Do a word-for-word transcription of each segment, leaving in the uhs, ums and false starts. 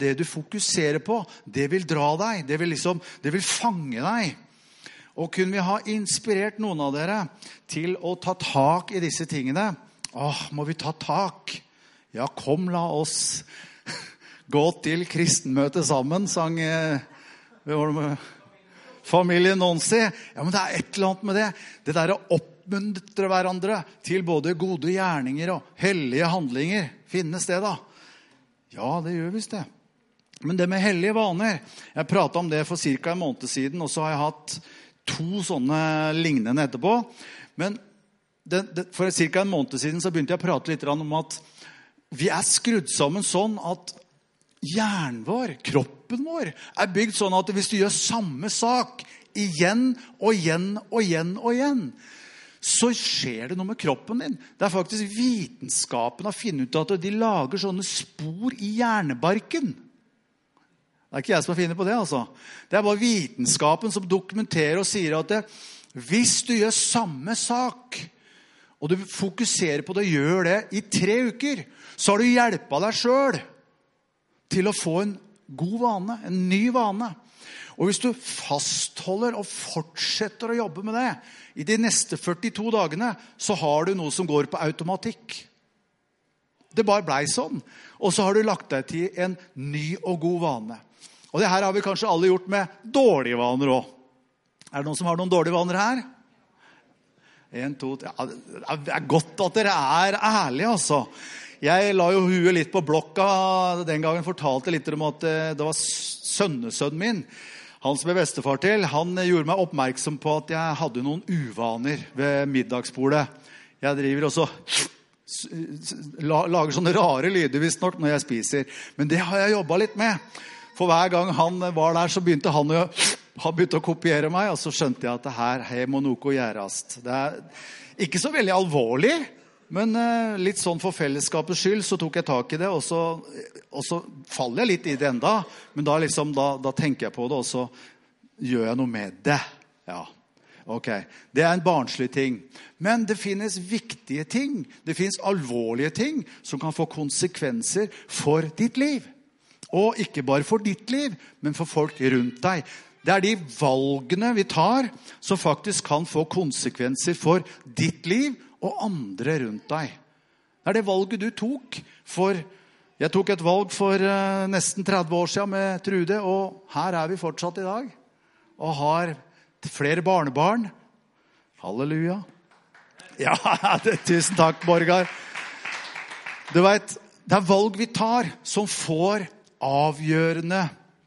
det du fokuserer på, det vil dra deg, det vil liksom, det vil fange deg. Og kunne vi ha inspirert noen av dere til å ta tak i disse tingene? Åh, må vi ta tak? Ja, kom, la oss gå til kristenmøte sammen, sang eh, familien Nonsi. Ja, men det er et eller annet med det. Det der å oppmuntre hverandre til både gode gjerninger og hellige handlinger. Finnes det da? Ja, det gjør visst det. Men det med hellige vaner, jeg pratet om det for cirka en måned siden, og så har jeg hatt to sånne lignende etterpå. Men det, det, for cirka en måned siden så begynte jeg å prate litt om at vi er skrudd sammen sånn at hjernen vår, kroppen vår, er bygd sånn at hvis du gjør samme sak igjen og igjen og igjen og igjen, så skjer det noe med kroppen din. Det er faktisk vitenskapen har funnet ut at de lager sånne spor i hjernebarken. Det er ikke jeg som har funnet på det, altså. Det er bare vitenskapen som dokumenterer og sier at det, hvis du gjør samme sak, og du fokuserer på det og gjør det i tre uker, så har du hjulpet deg selv til å få en god vane, en ny vane. Og hvis du fastholder og fortsetter å jobbe med det, i de neste førtito dagene, så har du noe som går på automatikk. Det bare ble sånn. Og så har du lagt deg til en ny og god vane. Og det her har vi kanskje alle gjort med dårlige vaner også. Er det noen som har noen dårlige vaner her? En, to, tre. Ja, det er godt at dere er ærlige, altså. Jeg la jo huet litt på blokka den gangen, fortalte litt om at det var sønnesønnen min, han som er bestefar til, han gjorde meg oppmerksom på at jeg hadde noen uvaner ved middagsbordet. Jeg driver også lager sånne rare lyder visst nok når jeg spiser, men det har jeg jobbet litt med. For hver gang han var der, så begynte han å, han begynte å kopiere meg, og så skjønte jeg at det her, her må noe gjøres. Det er ikke så veldig alvorlig, men uh, litt sånn for fellesskapets skyld så tok jeg tak i det, og så, og så faller jeg litt i det enda, men da, liksom, da, da tenker jeg på det, og så gjør jeg noe med det. Ja, ok. Det er en barnslig ting. Men det finnes viktige ting, det finnes alvorlige ting som kan få konsekvenser for ditt liv. Og ikke bare for ditt liv, men for folk rundt deg. Det er de valgene vi tar som faktisk kan få konsekvenser for ditt liv og andre rundt deg. Det er det valget du tok for, jeg tok et valg for uh, nesten tretti år siden med Trude, og her er vi fortsatt i dag, og har flere barnebarn. Halleluja. Ja, tusen takk, Borgar. Du vet, det er valg vi tar som får avgjørende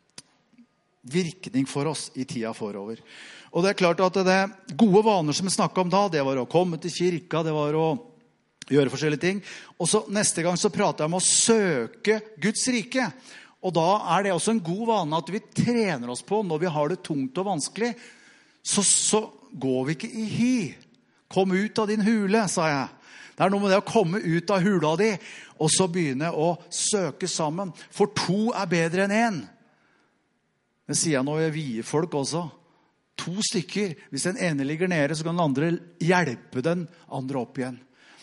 virkning for oss i tida forover. Og det er klart at det gode vaner som vi snakket om da, det var å komme til kirka, det var å gjøre forskjellige ting. Og så neste gang så prater jeg om å søke Guds rike. Og da er det også en god vane at vi trener oss på når vi har det tungt og vanskelig, så, så går vi ikke i hi. Kom ut av din hule, sa jeg. Det er noe med det å komme ut av hula di, og så begynne å søke sammen. For to er bedre enn en. Det sier jeg når jeg vier folk også. To stykker. Hvis den ene ligger nede, så kan den andre hjelpe den andre opp igjen.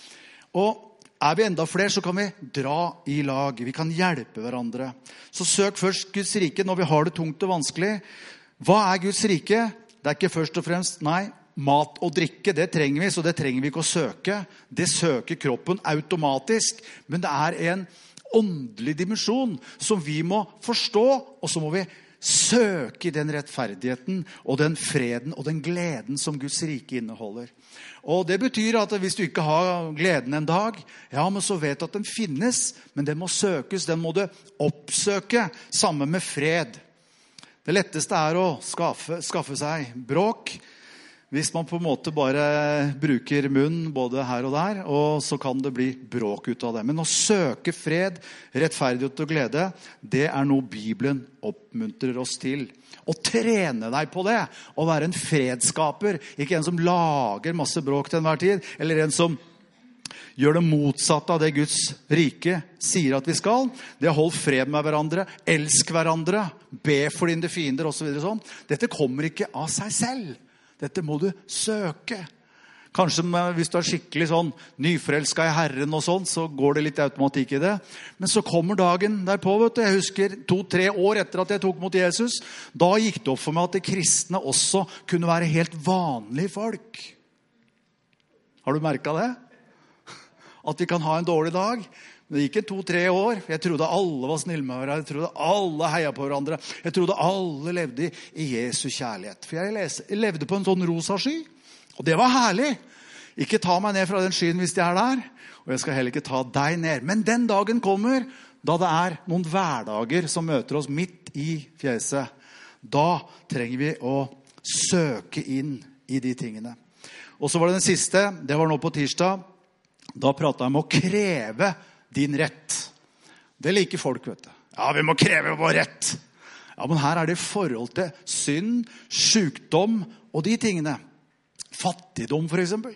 Og er vi enda flere, så kan vi dra i lag. Vi kan hjelpe hverandre. Så søk først Guds rike når vi har det tungt og vanskelig. Hva er Guds rike? Det er ikke først og fremst, nei, mat og drikke, det trenger vi, så det trenger vi ikke å søke. Det søker kroppen automatisk, men det er en åndelig dimensjon som vi må forstå, og så må vi søke i den rettferdigheten og den freden og den gleden som Guds rike inneholder. Og det betyr at hvis du ikke har gleden en dag, ja, men så vet du at den finnes, men den må søkes, den må du oppsøke sammen med fred. Det letteste er å skaffe, skaffe seg bråk, hvis man på en måte bare bruker munn både her og der, og så kan det bli bråk ut av det. Men å søke fred, rettferdighet og glede, det er noe Bibelen oppmuntrer oss til. Å trene deg på det, å være en fredskaper, ikke en som lager masse bråk til enhver tid, eller en som gjør det motsatte av det Guds rike sier at vi skal. Det er hold fred med hverandre, elsk hverandre, be for dine fiender og så videre sånn. Dette kommer ikke av seg selv. Dette må du søke. Kanskje hvis du er skikkelig sånn nyforelsket i Herren og sånn, så går det litt automatikk i det. Men så kommer dagen derpå, vet du. Jeg husker to-tre år etter at jeg tok mot Jesus. Da gikk det opp for meg at de kristne også kunne være helt vanlige folk. Har du merket det? At vi kan ha en dårlig dag. Men det gikk en to-tre år. Jeg trodde alle var snille med hverandre. Jeg trodde alle heia på hverandre. Jeg trodde alle levde i, i Jesu kjærlighet. For jeg, leste, jeg levde på en sånn rosa sky. Og det var herlig. Ikke ta meg ned fra den skyen hvis jeg er der. Og jeg skal heller ikke ta deg ned. Men den dagen kommer, da det er noen hverdager som møter oss midt i fjeset. Da trenger vi å søke inn i de tingene. Og så var det den siste. Det var nå på tirsdag. Da pratet jeg om å kreve din rett. Det liker folk, vet du. Ja, vi må kreve vår rett. Ja, men her er det i forhold til synd, sykdom og de tingene. Fattigdom, for eksempel.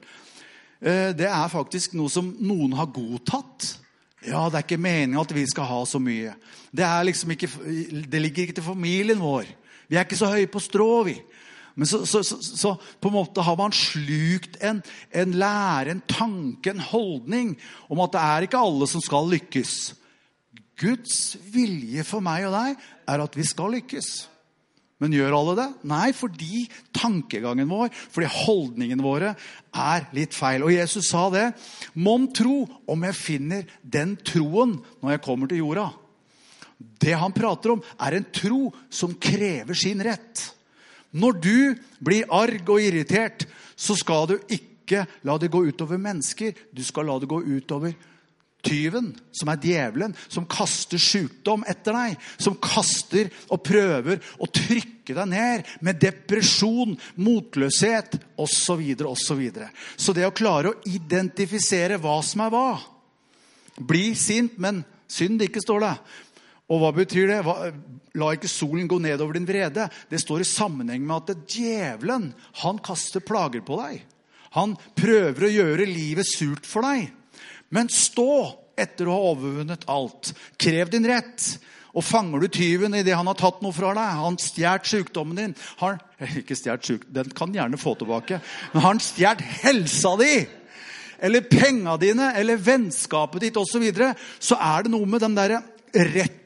Det er faktisk noe som noen har godtatt. Ja, det er ikke meningen at vi skal ha så mye. Det, er liksom ikke, det ligger ikke til familien vår. Vi er ikke så høye på strå, vi. Men så, så, så, så på en måte har man slukt en, en lære, en tanke, en holdning om at det er ikke alle som skal lykkes. Guds vilje for meg og deg er at vi skal lykkes. Men gjør alle det? Nei, fordi tankegangen vår, fordi holdningen våre er litt feil. Og Jesus sa det, «Mon tro om jeg finner den troen når jeg kommer til jorda». Det han prater om er en tro som krever sin rett. Når du blir arg og irritert, så skal du ikke la det gå utover mennesker. Du skal la det gå utover tyven, som er djevelen, som kaster sykdom etter deg, som kaster og prøver å trykke deg ned med depresjon, motløshet, og så videre, og så videre. Så det å klare å identifisere hva som er hva. Bli sint, men synd ikke, står det. Og hva betyr det? Hva, la ikke solen gå ned over din vrede. Det står i sammenheng med at djevelen, han kaster plager på deg. Han prøver å gjøre livet surt for deg. Men stå etter å ha overvunnet alt. Krev din rett. Og fanger du tyven i det han har tatt noe fra deg, han stjert sykdommen din, han, ikke stjert syk, den kan gjerne få tilbake, men han stjert helsa di, eller penga dine, eller vennskapet ditt, og så videre, så er det noe med den der retten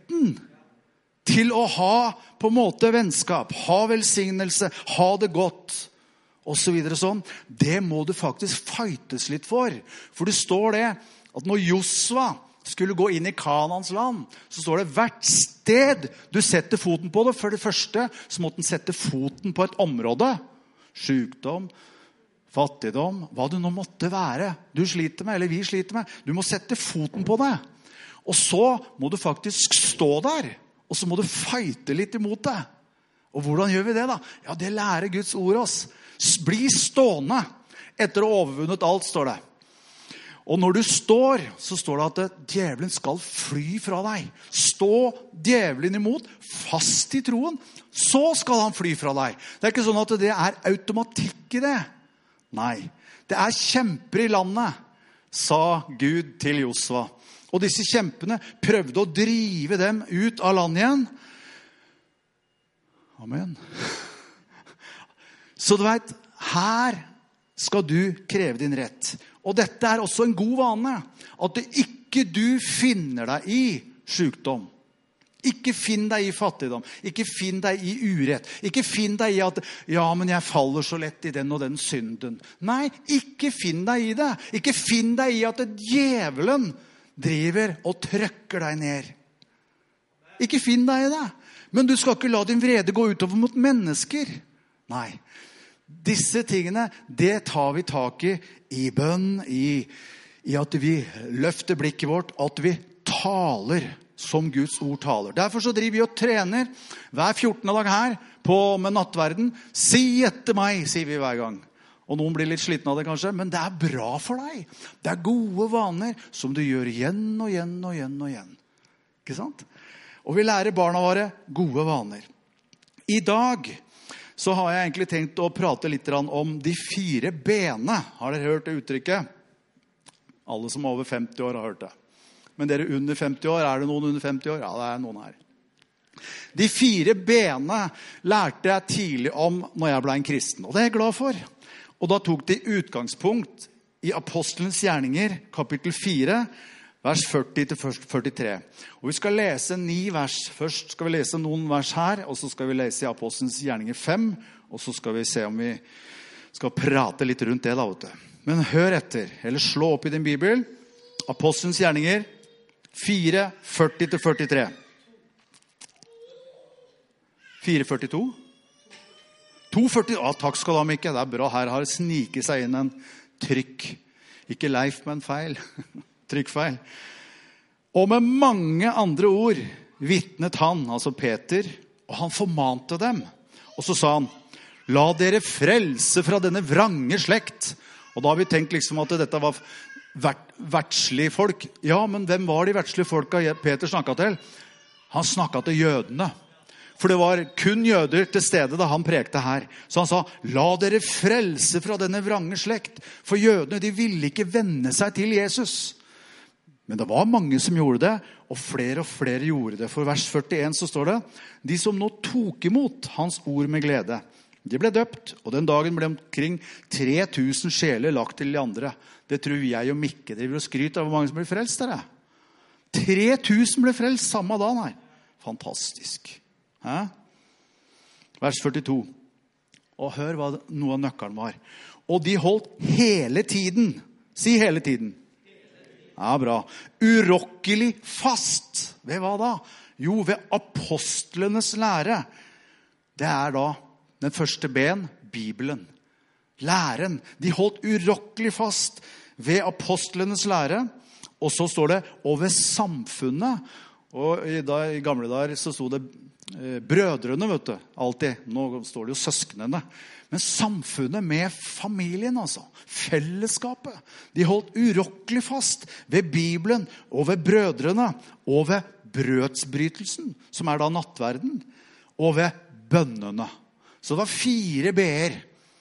til å ha på en måte vennskap, ha velsignelse, ha det godt, og så videre sånn. Det må du faktisk fightes litt for. For det står det, at når Josva skulle gå inn i Kanans land, så står det hvert sted du setter foten på det. For det første så måtte den sette foten på et område. Sykdom, fattigdom, hva det nå måtte være. Du sliter med, eller vi sliter med. Du må sette foten på det. Og så må du faktisk stå der. Og så må du fighte litt imot det. Og hvordan gjør vi det da? Ja, det lærer Guds ord oss. Bli stående etter å ha overvunnet alt, står det. Og når du står, så står det at djevelen skal fly fra deg. Stå djevelen imot, fast i troen, så skal han fly fra deg. Det er ikke sånn at det er automatikk i det. Nei, det er kjemper i landet, sa Gud til Josva. Og disse kjempene prøvde å drive dem ut av landet igjen. Amen. Så du vet, her skal du kreve din rett. Og dette er også en god vane. At det ikke du finner deg i sykdom. Ikke finn deg i fattigdom. Ikke finn deg i urett. Ikke finn deg i at, ja, men jeg faller så lett i den og den synden. Nei, ikke finn deg i det. Ikke finn deg i at djevelen driver og trykker deg ned. Ikke finn deg i det. Men du skal ikke la din vrede gå utover mot mennesker. Nei. Disse tingene, det tar vi tak i i bønn, i, i at vi løfter blikket vårt, at vi taler som Guds ord taler. Derfor så driver vi og trener hver fjortende dag her på med nattverden. Si etter meg, sier vi hver gang. Og noen blir litt sliten av det kanskje, men det er bra for deg. Det er gode vaner som du gjør igjen og igjen og igjen og igjen. Ikke sant? Og vi lærer barna våre gode vaner. I dag så har jeg egentlig tenkt å prate litt om de fire bene. Har dere hørt det uttrykket? Alle som er over femti år har hørt det. Men dere under femti år, er det noen under femti år? Ja, det er noen her. De fire bene lærte jeg tidlig om når jeg ble en kristen, og det er jeg glad for. Og da tok de utgangspunkt i Apostelens gjerninger, kapittel fire, vers førti til førtitre. Og vi skal lese ni vers. Først skal vi lese noen vers her, og så skal vi lese i Apostelens gjerninger fem, og så skal vi se om vi skal prate litt rundt det da, vet du. Men hør etter, eller slå opp i din bibel. Apostelens gjerninger fire, førti til førtitre. fire førtito. to førti. Ja, takk skal du ha, Mikke. Det er bra. Her har det sniket seg inn en trykk. Ikke Leif, men feil. Trykkfeil. Og med mange andre ord vittnet han, altså Peter, og han formante dem. Og så sa han, la dere frelse fra denne vrange slekt. Og da har vi tenkt liksom at dette var vert, vertslige folk. Ja, men hvem var de vertslige folka Peter snakket til? Han snakket til jødene. For det var kun jøder til stede da han prekte her. Så han sa, la dere frelse fra denne vrange slekt. For jødene, de ville ikke vende seg til Jesus. Men det var mange som gjorde det, og flere og flere gjorde det. For vers førtien så står det, de som nå tok imot hans ord med glede, de ble døpt, og den dagen ble omkring tre tusen sjeler lagt til de andre. Det tror jeg og Mikke driver og skryter av hvor mange som ble frelst der. tre tusen ble frelst samme dag, nei. Fantastisk. Hæ? Vers førtito. Og hør hva noe av nøkkelen var. Og de holdt hele tiden. Si hele tiden. Ja, bra. Urokkelig fast. Ved hva da? Jo, ved apostlenes lære. Det er da den første ben, Bibelen. Læren. De holdt urokkelig fast ved apostlenes lære. Og så står det, og ved samfunnet. Og i, da, i gamle dager så stod det eh, brødrene, vet du, alltid. Nå står det jo søsknene. Men samfunnet med familien, altså. Fellesskapet. De holdt urokkelig fast ved Bibelen og ved brødrene og ved brødsbrytelsen, som er da nattverden, og ved bønnene. Så det var fire B-er.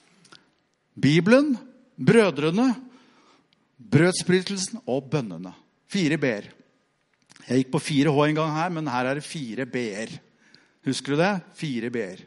Bibelen, brødrene, brødsbrytelsen og bønnene. Fire B-er. Jeg gikk på fire H en gang her, men her er det fire B-er. Husker du det? Fire B-er.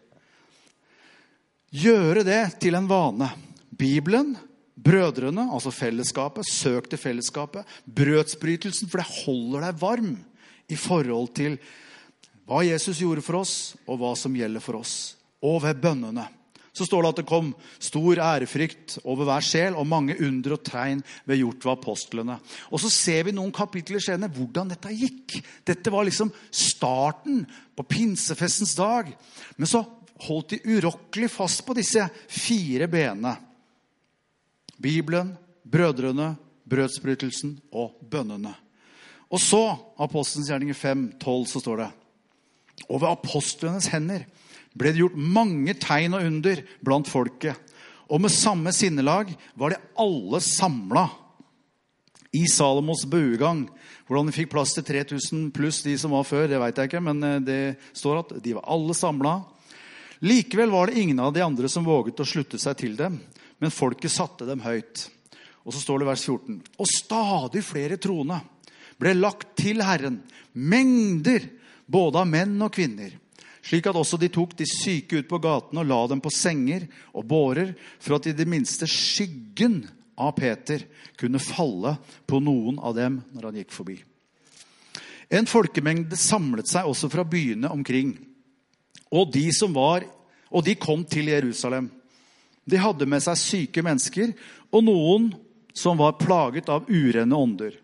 Gjøre det til en vane. Bibelen, brødrene, altså fellesskapet, søk til fellesskapet, brødsbrytelsen, for det holder deg varm i forhold til hva Jesus gjorde for oss, og hva som gjelder for oss. Og ved bønnene. Så står det at det kom stor ærefrykt over hver sjel, og mange under og tegn ved gjort ved apostlene. Og så ser vi noen kapitler senere hvordan dette gikk. Dette var liksom starten på pinsefestens dag. Men så holdt de urokkelig fast på disse fire benene. Bibelen, brødrene, brødsbrytelsen og bønnene. Og så, Apostelens gjerninger fem tolv, så står det, og ved apostlenes hender ble det gjort mange tegn og under blant folket. Og med samme sinnelag var det alle samlet i Salomos buegang. Hvordan de fikk plass til tre tusen pluss de som var før, det vet jeg ikke, men det står at de var alle samlet. Likevel var det ingen av de andre som våget å slutte seg til dem, men folket satte dem høyt. Og så står det vers fjorten. Og stadig flere troende ble lagt til Herren, mengder både av menn og kvinner, slik at også de tok de syke ut på gaten og la dem på senger og bårer, for at i det minste skyggen av Peter kunne falle på noen av dem når han gikk forbi. En folkemengde samlet seg også fra byene omkring, og de som var, og de kom til Jerusalem. De hadde med seg syke mennesker, og noen som var plaget av urene ånder.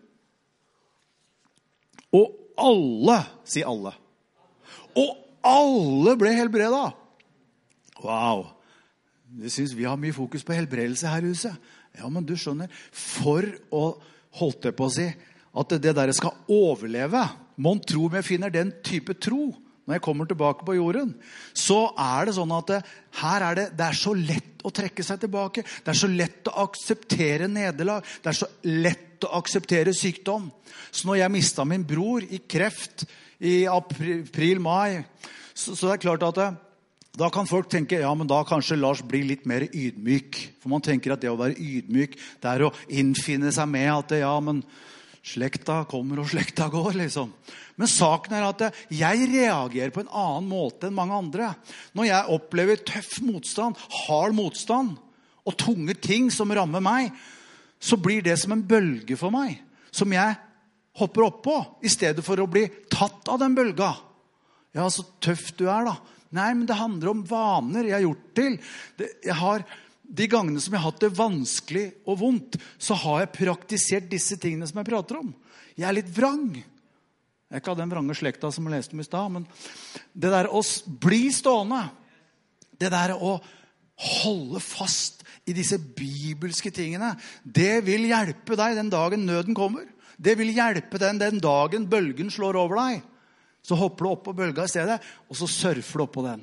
Og alle, si alle, og alle ble helbredet. Wow. Det synes vi har mye fokus på helbredelse her i huset. Ja, men du skjønner, for å holde det på å si, at det der skal overleve, man tror vi finner den type tro, når jeg kommer tilbake på jorden, så er det sånn at det, her er det, det er så lett å trekke seg tilbake. Det er så lett å akseptere nederlag. Det er så lett å akseptere sykdom. Så når jeg mistet min bror i kreft i april-mai, så, så det er klart at det, da kan folk tenke, ja, men da kanskje Lars blir litt mer ydmyk. For man tenker at det å være ydmyk, det er å innfinne seg med at det, ja, men slekta kommer og slekta går, liksom. Men saken er at jeg reagerer på en annen måte enn mange andre. Når jeg opplever tøff motstand, hard motstand, og tunge ting som rammer meg, så blir det som en bølge for meg, som jeg hopper opp på, i stedet for å bli tatt av den bølga. Ja, så tøft du er da. Nei, men det handler om vaner jeg har gjort til. Det, jeg har, de gangene som jeg har hatt det vanskelig og vondt, så har jeg praktisert disse tingene som jeg prater om. Jeg er litt vrang. Jeg er ikke av den vrange slekta som jeg leste om i sted, men det der å bli stående, det der å holde fast i disse bibelske tingene, det vil hjelpe deg den dagen nøden kommer. Det vil hjelpe den den dagen bølgen slår over deg. Så hopper du opp på bølga i stedet, og så surfer du opp på den.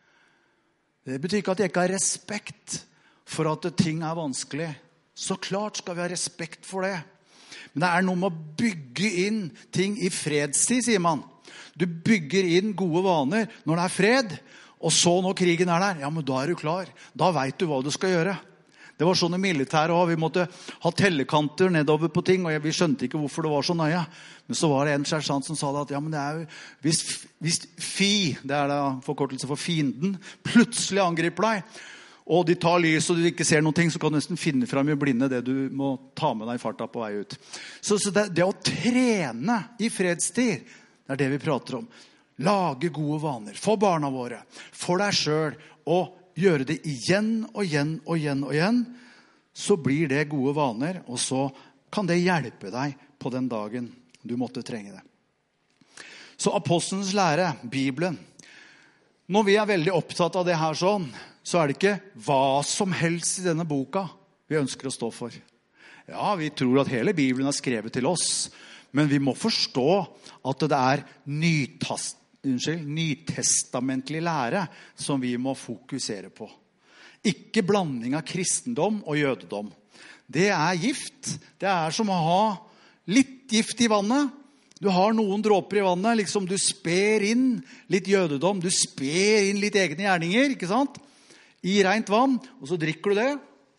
Det betyr ikke at jeg ikke har respekt for at ting er vanskelig. Så klart skal vi ha respekt for det. Men det er noe med å bygge inn ting i fredstid, sier man. Du bygger inn gode vaner når det er fred, og så når krigen er der, ja, men da er du klar. Da vet du hva du skal gjøre. Det var sånn i militæret også. Vi måtte ha tellekanter nedover på ting, og vi skjønte ikke hvorfor det var så nøye. Men så var det en sersjant som sa det at, ja, men det er jo, hvis, hvis fi, det er da forkortelse for fienden, plutselig angriper deg, og de tar lys og du ikke ser noen ting, så kan du nesten finne frem i blinde det du må ta med deg i farta på vei ut. Så, så det, det å trene i fredstid, det er det vi prater om. Lage gode vaner for barna våre, for deg selv, og gjøre det igjen og igjen og igjen og igjen, så blir det gode vaner, og så kan det hjelpe deg på den dagen du måtte trenge det. Så apostelens lære, Bibelen, når vi er veldig opptatt av det her sånn, så er det ikke hva som helst i denne boka vi ønsker å stå for. Ja, vi tror at hele Bibelen er skrevet til oss, men vi må forstå at det er nytast, unnskyld, nytestamentlig lære som vi må fokusere på. Ikke blanding av kristendom og jødedom. Det er gift. Det er som å ha litt gift i vannet. Du har noen dråper i vannet, liksom du sper inn litt jødedom, du sper inn litt egne gjerninger, ikke sant? I rent vann, og så drikker du det.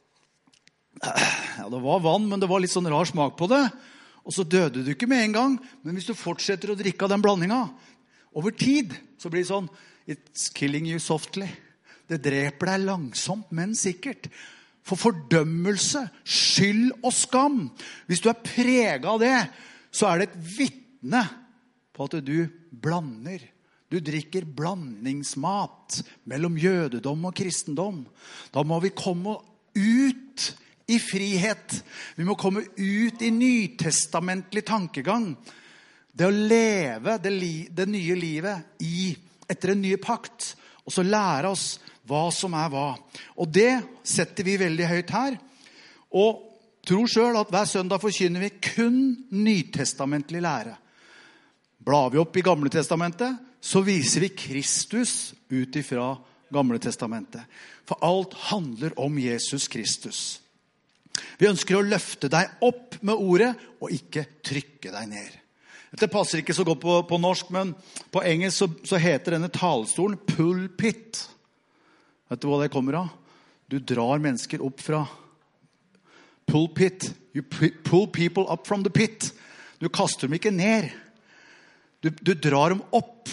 Ja, det var vann, men det var litt sånn rar smak på det. Og så døde du ikke med en gang, men hvis du fortsetter å drikke av den blandingen, over tid, så blir det sånn, it's killing you softly. Det dreper deg langsomt, men sikkert. For fordømmelse, skyld og skam. Hvis du er preget av det, så er det et vittne på at du blander. Du drikker blandingsmat mellom jødedom og kristendom. Da må vi komme ut i frihet. Vi må komme ut i nytestamentlig tankegang. Det å leve det, li, det nye livet i, etter en ny pakt, og så lære oss hva som er hva. Og det setter vi veldig høyt her. Og tror selv at hver søndag forkynner vi kun nytestamentlig lære. Blar vi opp i Gamle testamentet, så viser vi Kristus ut ifra Gamle testamentet. For alt handler om Jesus Kristus. Vi ønsker å løfte deg opp med ordet, og ikke trykke deg ned. Det passer ikke så godt på, på norsk, men på engelsk så, så heter denne talestolen pulpit. Vet du hva det kommer av? Du drar mennesker opp fra pulpit. You pull people up from the pit. Du kaster dem ikke ned. Du, du drar dem opp,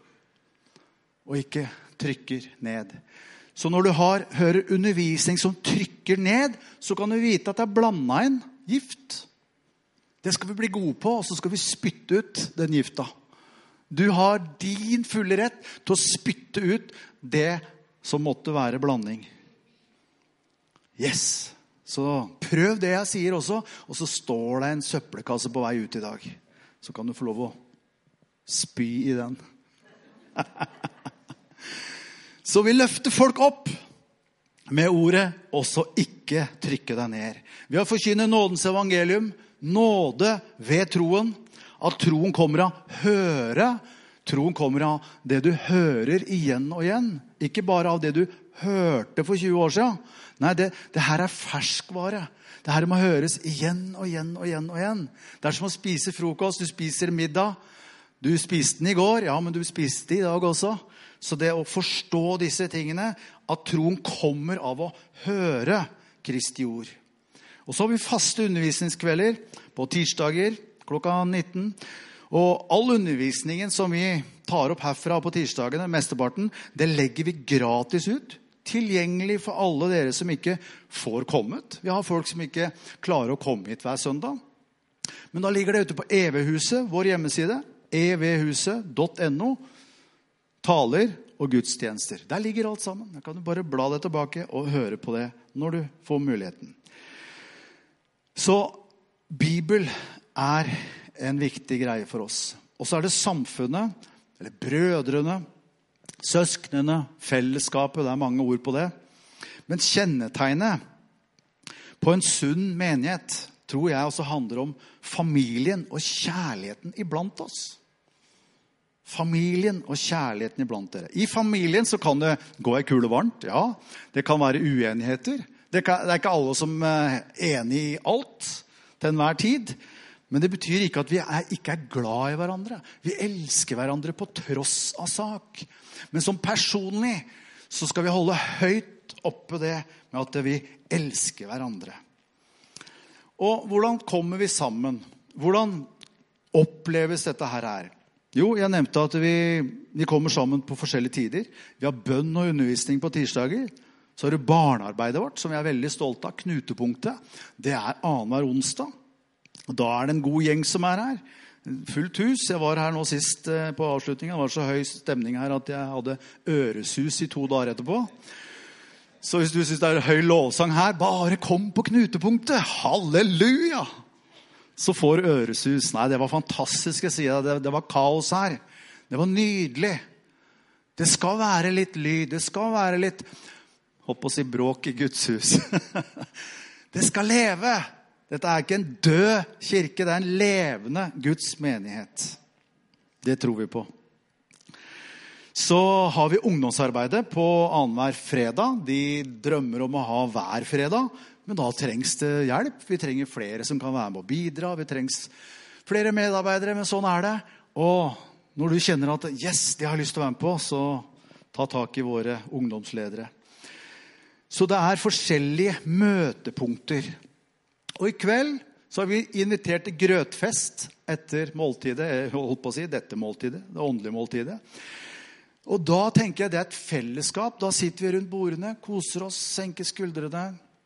og ikke trykker ned. Så når du har, hører undervisning som trykker ned, så kan du vite at det er blandet inn gift. Det skal vi bli gode på, og så skal vi spytte ut den gifta. Du har din fulle rett til å spytte ut det som måtte være blanding. Yes! Så prøv det jeg sier også, og så står det en søppelkasse på vei ut i dag. Så kan du få lov å spy i den. Så vi løfter folk opp med ordet, og så ikke trykke deg ned. Vi har forkynnet nådens evangelium, nåde ved troen, at troen kommer av høre, troen kommer av det du hører igjen og igjen, ikke bare av det du hørte for tjue år siden. Nei, det, det her er ferskvare. Det her må høres igjen og igjen og igjen og igjen. Det er som å spise frokost, du spiser middag, du spiste den i går, ja, men du spiste det i dag også. Så det å forstå disse tingene, at troen kommer av å høre Kristi ord. Og så har vi faste undervisningskvelder på tirsdager klokka nitten. Og all undervisningen som vi tar opp herfra på tirsdagene, mesteparten, det legger vi gratis ut tilgjengelig for alle dere som ikke får kommet. Vi har folk som ikke klarer å komme hit hver søndag. Men da ligger det ute på E V-huset, vår hjemmeside, e v huset punktum n o, taler og gudstjenester. Der ligger alt sammen. Da kan du bare bla det tilbake og høre på det når du får muligheten. Så Bibel er en viktig greie for oss. Og så er det samfunnet, eller brødrene, søsknene, fellesskapet, det er mange ord på det. Men kjennetegnet på en sunn menighet, tror jeg også handler om familien og kjærligheten iblant oss. Familien og kjærligheten iblant dere. I familien så kan det gå i kule varmt, ja. Det kan være uenigheter. Det, kan, det er ikke alle som er enig i alt til enhver tid. Men det betyr ikke at vi er, ikke er glad i hverandre. Vi elsker hverandre på tross av sak. Men som personlig så skal vi holde høyt oppe det med at vi elsker hverandre. Og hvordan kommer vi sammen? Hvordan oppleves dette her her? Jo, jeg nevnte at vi, vi kommer sammen på forskjellige tider. Vi har bønn og undervisning på tirsdager. Så har du barnearbeidet vårt, som vi er veldig stolte av, knutepunktet. Det er annenhver onsdag. Og da er det en god gjeng som er her. Fullt hus. Jeg var her nå sist på avslutningen. Det var så høy stemning her at jeg hadde øresus i to dager etterpå. Så hvis du synes det er høy lovsang her, bare kom på knutepunktet. Halleluja! Så får øresus. Nei, det var fantastisk, jeg sier det. Det var kaos her. Det var nydelig. Det skal være litt lyd. Det skal være litt, håper å si, bråk i Guds hus. Det skal leve. Dette er ikke en død kirke, det er en levende Guds menighet. Det tror vi på. Så har vi ungdomsarbeidet på annenhver fredag. De drømmer om å ha hver fredag, men da trengs det hjelp. Vi trenger flere som kan være med og bidra. Vi trengs flere medarbeidere, men sånn er det. Og når du kjenner at yes, de har lyst til å være med på, så ta tak i våre ungdomsledere. Så det er forskjellige møtepunkter. Og i kveld så har vi invitert til grøtfest etter måltidet, jeg holdt på å si, dette måltidet, det åndelige måltidet. Og da tenker jeg det er et fellesskap. Da sitter vi rundt bordene, koser oss, senker skuldrene.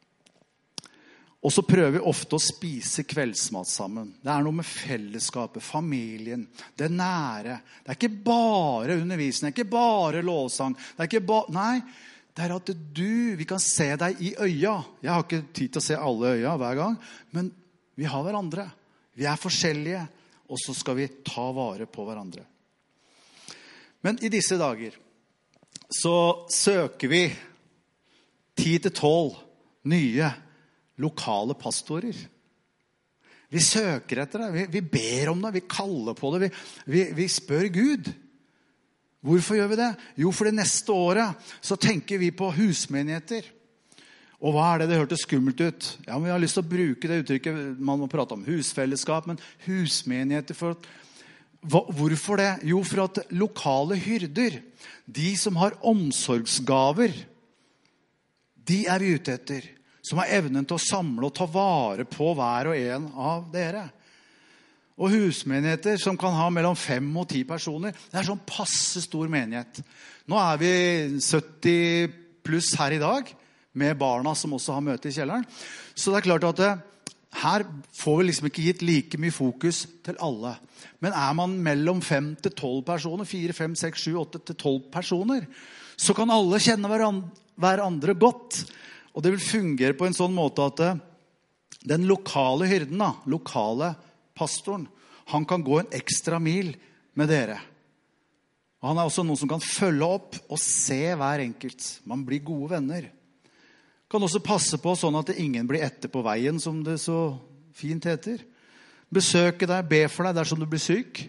Og så prøver vi ofte å spise kveldsmat sammen. Det er noe med fellesskapet, familien, det nære. Det er ikke bare undervisning, det er ikke bare lovsang. Det er ikke ba- Nei, det er at du, vi kan se deg i øya. Jeg har ikke tid til å se alle øya hver gang, men vi har hverandre. Vi er forskjellige, og så skal vi ta vare på hverandre. Men i disse dager så søker vi ti til tolv nye lokale pastorer. Vi søker etter det, vi, vi ber om det, vi kaller på det, vi, vi, vi spør Gud. Hvorfor gjør vi det? Jo, for det neste året så tenker vi på husmenigheter. Og hva er det det hørtes skummelt ut? Ja, men vi har lyst til å bruke det uttrykket, man må prate om husfellesskap, men husmenigheter for at Hva, hvorfor det? Jo, for at lokale hyrder, de som har omsorgsgaver, de er vi ute etter, som har evnen til å samle og ta vare på hver og en av dere. Og husmenigheter som kan ha mellom fem og ti personer, det er sånn passe stor menighet. Nå er vi sytti pluss her i dag, med barna som også har møte i kjelleren. Så det er klart at det, her får vi liksom ikke gitt like mye fokus til alle. Men er man mellom fem til tolv personer, fire, fem, seks, sju, åtte til tolv personer, så kan alle kjenne hverandre godt. Og det vil fungere på en sånn måte at den lokale hyrden, da, lokale pastoren, han kan gå en ekstra mil med dere. Og han er også noen som kan følge opp og se hver enkelt. Man blir gode venner. Kan også passe på sånn at ingen blir etter på veien, som det så fint heter. Besøke deg, be for deg dersom du blir syk.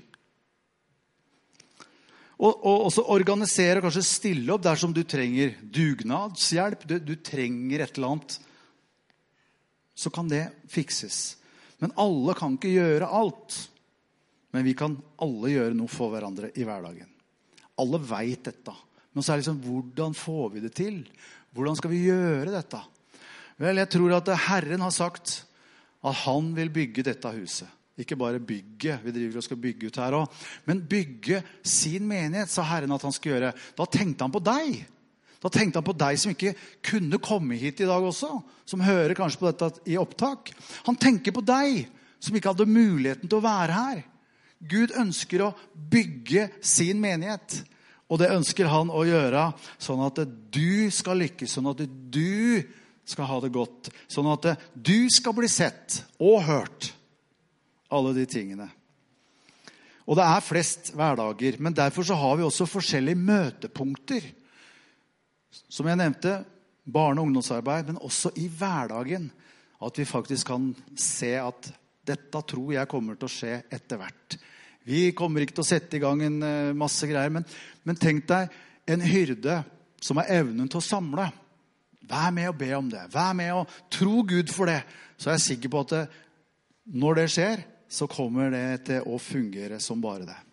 Og, og også organisere, kanskje stille opp dersom du trenger dugnadshjelp. Du, du trenger et eller annet. Så kan det fikses. Men alle kan ikke gjøre alt. Men vi kan alle gjøre noe for hverandre i hverdagen. Alle vet dette. Men så er det liksom, hvordan får vi det til? Hvordan skal vi gjøre dette? Vel, jeg tror at Herren har sagt at han vil bygge dette huset. Ikke bare bygge, vi driver og skal bygge ut her også, men bygge sin menighet, sa Herren at han skal gjøre. Da tenkte han på deg. Da tenkte han på deg som ikke kunne komme hit i dag også, som hører kanskje på dette i opptak. Han tenker på deg som ikke hadde muligheten til å være her. Gud ønsker å bygge sin menighet, og det ønsker han å gjøre sånn at du skal lykkes, sånn at du skal ha det godt, sånn at du skal bli sett og hørt. Alle de tingene. Og det er flest hverdager, men derfor så har vi også forskjellige møtepunkter. Som jeg nevnte, barne- og ungdomsarbeid, men også i hverdagen. At vi faktisk kan se at dette tror jeg kommer til å skje etter hvert. Vi kommer ikke til å sette i gang en masse greier, men, men tenk deg en hyrde som har evnen til å samle. Vær med og be om det. Vær med og tro Gud for det. Så er jeg sikker på at det, når det skjer, så kommer det til å fungere som bare det.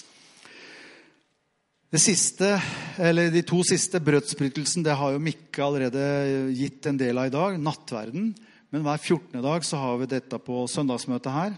Det siste, eller de to siste brødsbrytelsen, det har jo Mikke allerede gitt en del av i dag, nattverden. Men hver fjortende dag så har vi dette på søndagsmøtet her.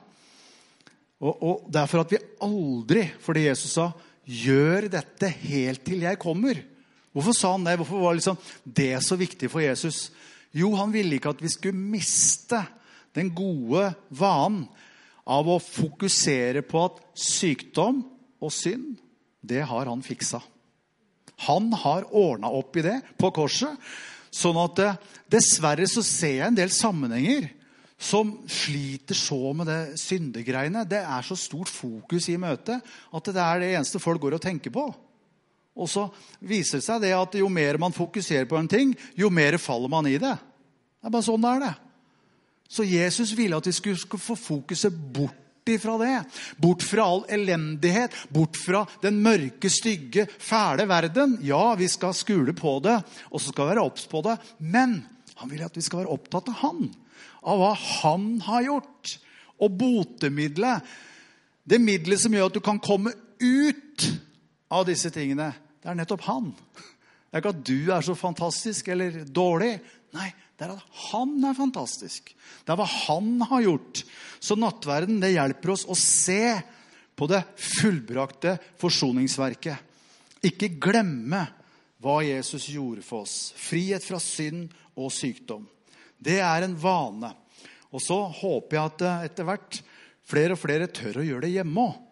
Og, og det er for at vi aldri, fordi Jesus sa, gjør dette helt til jeg kommer. Hvorfor sa han det? Hvorfor var liksom det så viktig for Jesus? Jo, han ville ikke at vi skulle miste den gode vanen av å fokusere på at sykdom og synd, det har han fiksa. Han har ordnet opp i det på korset, sånn at dessverre så ser jeg en del sammenhenger som sliter så med det syndegreiene. Det er så stort fokus i møtet at det er det eneste folk går og tenker på. Og så viser det seg det at jo mer man fokuserer på en ting, jo mer faller man i det. Det er bare sånn det er det. Så Jesus ville at vi skulle få fokuset bort fra det. Bort fra all elendighet. Bort fra den mørke, stygge, fæle verden. Ja, vi skal skule på det, og så skal vi være obs på det. Men han vil at vi skal være opptatt av han. Av hva han har gjort. Og botemiddelet. Det middelet som gjør at du kan komme ut av disse tingene, det er nettopp han. Det er ikke at du er så fantastisk eller dårlig. Nei, det er at han er fantastisk. Det er hva han har gjort. Så nattverden, det hjelper oss å se på det fullbrakte forsoningsverket. Ikke glemme hva Jesus gjorde for oss. Frihet fra synd og sykdom. Det er en vane. Og så håper jeg at etter hvert flere og flere tør å gjøre det hjemme også.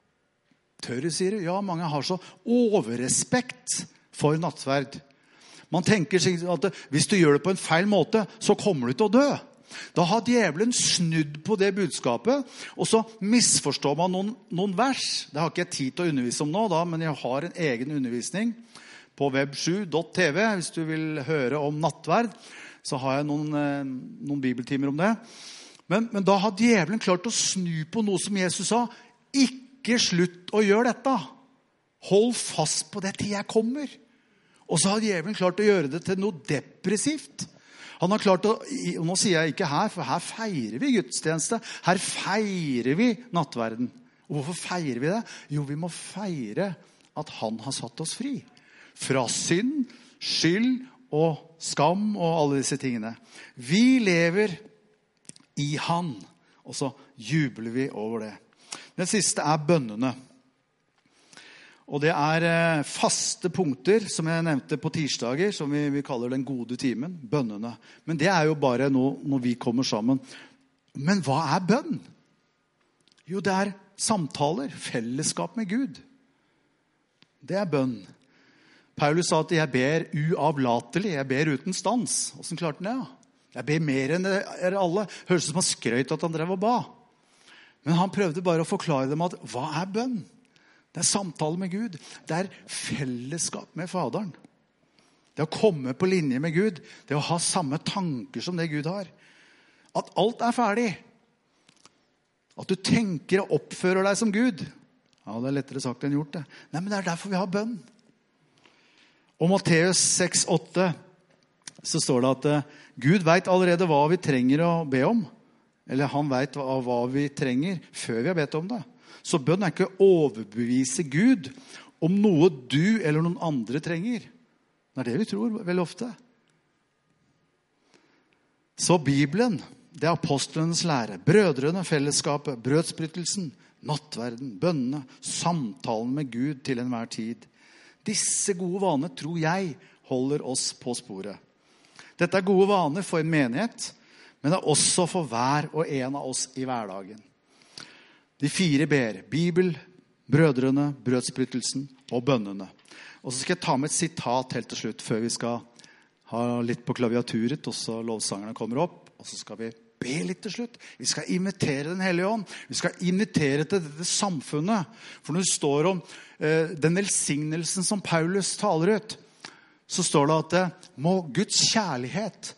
Tør, sier du? Ja, mange har så overrespekt for nattverd. Man tenker at hvis du gjør det på en feil måte, så kommer du til å dø. Da har djevelen snudd på det budskapet, og så misforstår man noen, noen vers. Det har ikke jeg tid til å undervise om nå, da, men jeg har en egen undervisning på web sju punktum t v. Hvis du vil høre om nattverd, så har jeg noen, noen bibeltimer om det. Men, men da har djevelen klart å snu på noe som Jesus sa. Ikke slutt å gjøre dette. Hold fast på det til jeg kommer. Og så har djevelen klart å gjøre det til noe depressivt. Han har klart å, og nå sier jeg ikke her, for her feirer vi gudstjeneste. Her feirer vi nattverden. Og hvorfor feirer vi det? Jo, vi må feire at han har satt oss fri. Fra synd, skyld og skam og alle disse tingene. Vi lever i han, og så jubler vi over det. Det siste er bønnene. Og det er faste punkter, som jeg nevnte på tirsdager, som vi, vi kaller den gode timen, bønnene. Men det er jo bare noe når vi kommer sammen. Men hva er bønn? Jo, det er samtaler, fellesskap med Gud. Det er bønn. Paulus sa at jeg ber uavlatelig, jeg ber uten stans. Hvordan klarte han det? Ja? Jeg ber mer enn dere alle. Høres ut som han skrøt at han drev og ba. Men han prøvde bare å forklare dem at hva er bønn? Det er samtale med Gud. Det er fellesskap med Faderen. Det å komme på linje med Gud. Det å ha samme tanker som det Gud har. At alt er ferdig. At du tenker og oppfører deg som Gud. Ja, det er lettere sagt enn gjort det. Nei, men det er derfor vi har bønn. Og Matteus seks åtte så står det at Gud vet allerede hva vi trenger å be om. Eller han vet hva, hva vi trenger før vi har bedt om det. Så bønn er ikke å overbevise Gud om noe du eller noen andre trenger. Det er det vi tror veldig ofte. Så Bibelen, det er apostlenes lære. Brødrene, fellesskapet, brødsbrytelsen, nattverden, bønnene, samtalen med Gud til enhver tid. Disse gode vaner tror jeg holder oss på sporet. Dette er gode vaner for en menighet, men det er også for hver og en av oss i hverdagen. De fire ber: Bibel, brødrene, brødsbrytelsen og bønnene. Og så skal jeg ta med et sitat helt til slutt, før vi skal ha litt på klaviaturet, og så lovsangerne kommer opp, og så skal vi be litt til slutt. Vi skal invitere den hellige ånd. Vi skal invitere til dette samfunnet. For når det står om eh, den velsignelsen som Paulus taler ut, så står det at det må Guds kjærlighet,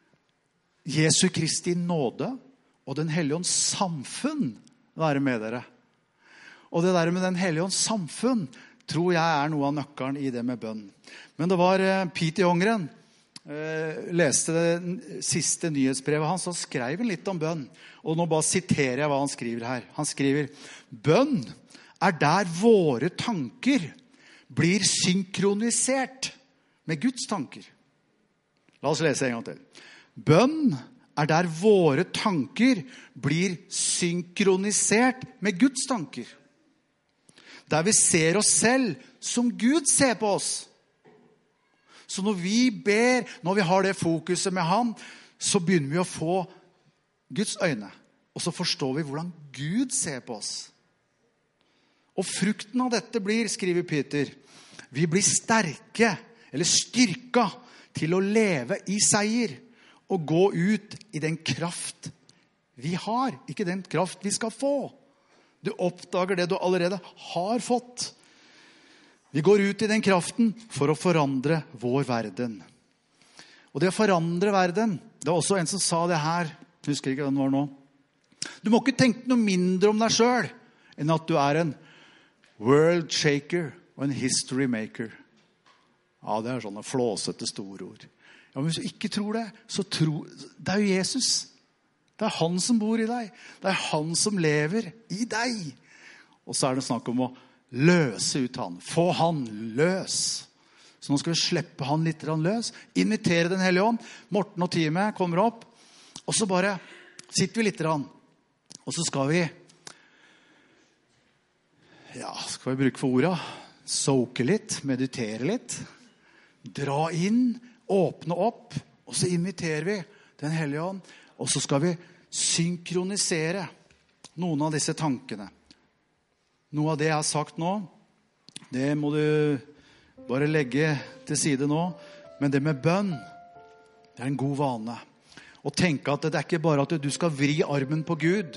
Jesu Kristi nåde og den hellige ånds samfunn være med dere. Og det der med den hellige ånds samfunn tror jeg er noe av nøkkelen i det med bønn. Men det var eh, Peter Jongren, eh, leste det siste nyhetsbrevet hans, og skrev han litt om bønn. Og nå bare siterer jeg hva han skriver her. Han skriver: Bønn er der våre tanker blir synkronisert med Guds tanker. La oss lese en gang til. Bønn er der våre tanker blir synkronisert med Guds tanker. Der vi ser oss selv som Gud ser på oss. Så når vi ber, når vi har det fokuset med han, så begynner vi å få Guds øyne. Og så forstår vi hvordan Gud ser på oss. Og frukten av dette blir, skriver Peter, vi blir sterke, eller styrka, til å leve i seier. Og gå ut i den kraft vi har, ikke den kraft vi skal få. Du oppdager det du allerede har fått. Vi går ut i den kraften for å forandre vår verden. Og det å forandre verden, det var også en som sa det her, jeg husker ikke hvem det var nå. Du må ikke tenke noe mindre om deg selv, enn at du er en world shaker og en history maker. Ja, det er sånne flåsete store ord. Ja, men hvis du ikke tror det, så tro, det er jo Jesus. Det er han som bor i deg. Det er han som lever i deg. Og så er det snakk om å løse ut han. Få han løs. Så nå skal vi slippe han litt løs. Invitere den hellige ånd. Morten og teamet kommer opp. Og så bare sitter vi litt. Og så skal vi, ja, skal vi bruke for ordet, soke litt, meditere litt, dra inn, åpne opp, og så inviterer vi den hellige ånd, og så skal vi synkronisere noen av disse tankene. Noe av det jeg har sagt nå, det må du bare legge til side nå, men det med bønn, det er en god vane. Og tenke at det er ikke bare at du skal vri armen på Gud,